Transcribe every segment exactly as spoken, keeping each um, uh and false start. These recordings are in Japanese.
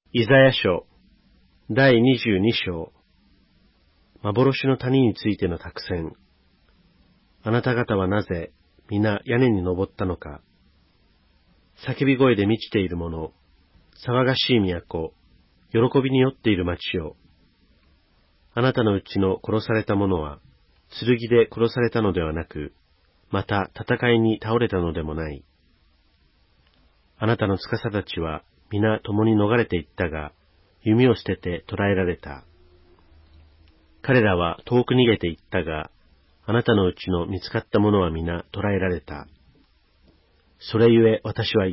イザヤ書だいにじゅうに章、幻の谷についての託戦。あなた方はなぜ皆屋根に登ったのか。叫び声で満ちているもの、騒がしい都、喜びに酔っている町よ。あなたのうちの殺された者は、剣で殺されたのではなく、また戦いに倒れたのでもない。あなたの司たちは皆共に逃れていったが、弓を捨てて捕らえられた。彼らは遠く逃げていったが、あなたのうちの見つかった者は皆捕らえられた。それゆえ私は言った。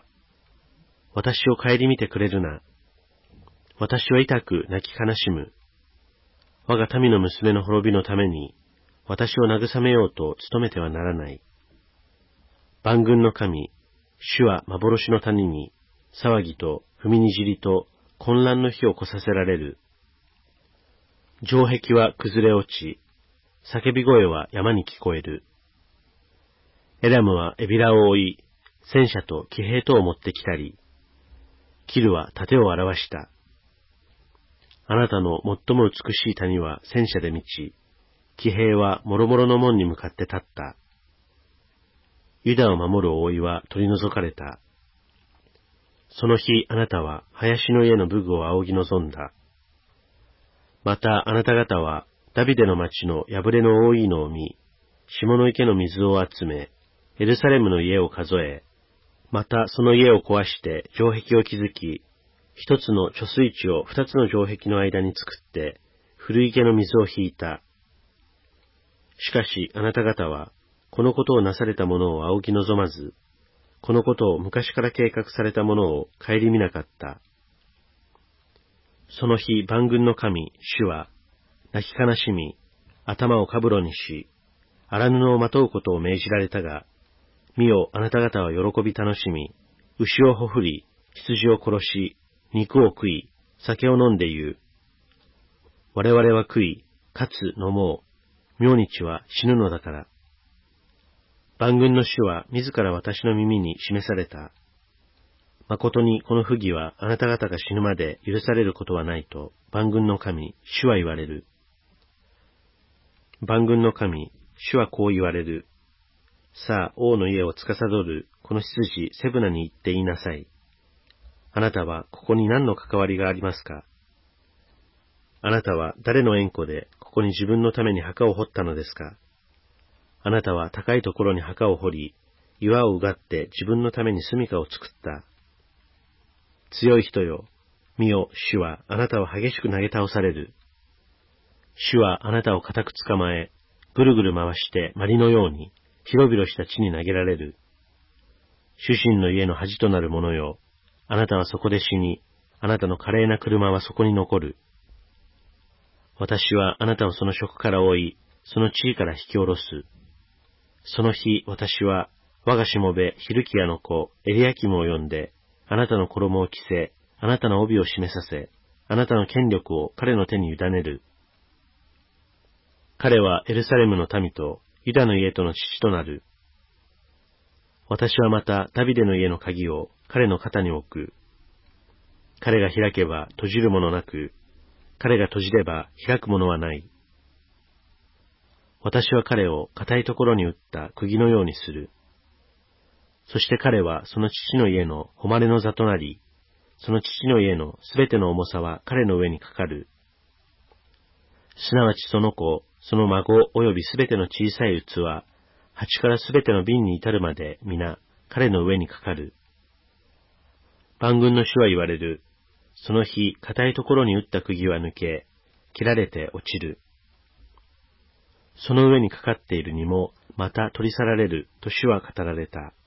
私を顧みてくれるな。私は痛く泣き悲しむ。我が民の娘の滅びのために、私を慰めようと努めてはならない。万軍の神、主は幻の谷に、騒ぎと踏みにじりと混乱の火を来させられる。城壁は崩れ落ち、叫び声は山に聞こえる。エラムはエビラを追い、戦車と騎兵とを持ってきたり、キルは盾を表した。あなたの最も美しい谷は戦車で満ち、騎兵は諸々の門に向かって立った。ユダを守る覆いは取り除かれた。その日あなたは林の家の武具を仰ぎ望んだ。またあなた方はダビデの町の破れの多いのを見、下の池の水を集め、エルサレムの家を数え、またその家を壊して城壁を築き、一つの貯水池を二つの城壁の間に作って、古池の水を引いた。しかしあなた方は、このことをなされたものを仰ぎ望まず、このことを昔から計画されたものを顧みなかった。その日万軍の神、主は、泣き悲しみ、頭をかぶろにし、荒布をまとうことを命じられたが、見よあなた方は喜び楽しみ、牛をほふり、羊を殺し、肉を食い、酒を飲んで言う。我々は食い、かつ飲もう。明日は死ぬのだから。万軍の主は自ら私の耳に示された。誠にこの不義はあなた方が死ぬまで許されることはないと、万軍の神、主は言われる。万軍の神、主はこう言われる。さあ、王の家を司る、この執事セブナに行って言いなさい。あなたはここに何の関わりがありますか？あなたは誰の縁故でここに自分のために墓を掘ったのですか？あなたは高いところに墓を掘り、岩をうがって自分のために住処を作った。強い人よ、見よ、主はあなたを激しく投げ倒される。主はあなたを固く捕まえ、ぐるぐる回して鞠のように、広々した地に投げられる。主人の家の恥となる者よ、あなたはそこで死に、あなたの華麗な車はそこに残る。私はあなたをその職から追い、その地位から引き下ろす。その日、私は、我がしもべ、ヒルキヤの子、エリアキムを呼んで、あなたの衣を着せ、あなたの帯を締めさせ、あなたの権力を彼の手に委ねる。彼はエルサレムの民と、ユダの家との父となる。私はまたダビデの家の鍵を彼の肩に置く。彼が開けば閉じるものなく、彼が閉じれば開くものはない。私は彼を固いところに打った釘のようにする。そして彼はその父の家の誉れの座となり、その父の家のすべての重さは彼の上にかかる。すなわちその子、その孫およびすべての小さい器、鉢からすべての瓶に至るまで皆彼の上にかかる。万軍の主は言われる。その日、固いところに打った釘は抜け、切られて落ちる。その上にかかっている荷もまた取り去られると主は語られた。